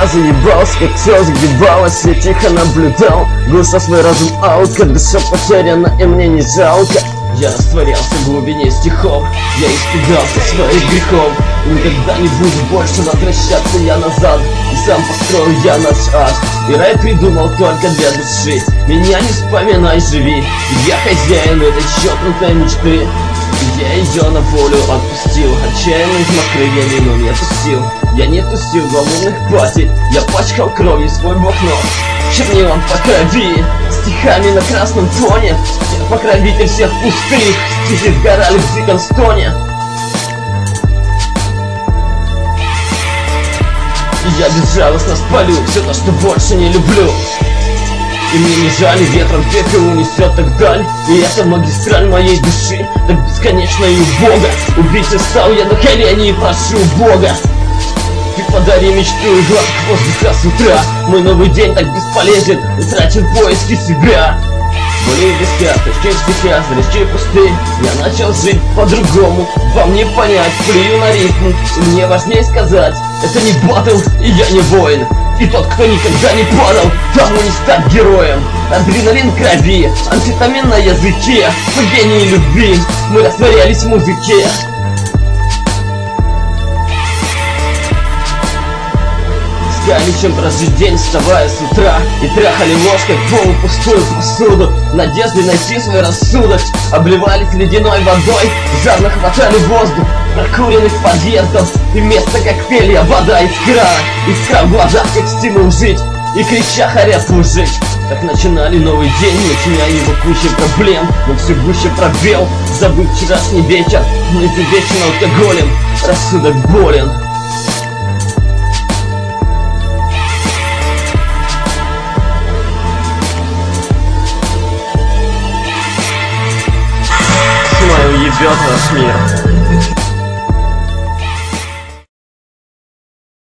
заебался, как все загибалось. Я тихо наблюдал, глуша свой разум аут, как душа потеряна и мне не жалко. Я растворялся в глубине стихов, я испугался своих грехов. И никогда не буду больше возвращаться я назад, и сам построю я наш ад. И рай придумал только для души, меня не вспоминай, живи. Я хозяин этой чокнутой мечты, я ее на волю отпустил. Отчаянных крыльями, но не отпустил. Я не отпустил волнуных пати, я пачкал кровью свой блокнот чернилом по крови, стихами на красном тоне. Я покровитель всех пустых, стихи сгорали в диком стоне. Я безжалостно спалю все то, что больше не люблю. И мне не жаль, ветром пепел унесет так даль. И это магистраль моей души, так бесконечно и убого. Убийцей стал я на колени и прошу Бога: ты подари мечту и глоток воздуха с утра. Мой новый день так бесполезен, утрачен в поиске себя. Боли в висках, точки в стихах, зрачки пустые. Я начал жить по-другому, вам не понять. Плюю на ритм, и мне важнее сказать: это не баттл, и я не воин. И тот, кто никогда не падал, тому не стать героем. Адреналин в крови, амфетамин на языке. В гении любви мы растворялись в музыке. Искали, чем прожить день, вставая с утра. И трахали ложкой полупустую посуду, надеждой найти свой рассудок. Обливались ледяной водой, жадно хватали воздух прокуренных подъездов. И вместо коктейля вода из крана, искра в глазах как стимул жить, и крича хоря служить. Так начинали новый день, начиная его кучей проблем. Но все гуще пробел, забыв вчерашний вечер. Но изувечен алкоголем, рассудок болен. Тьмой уебет наш мир.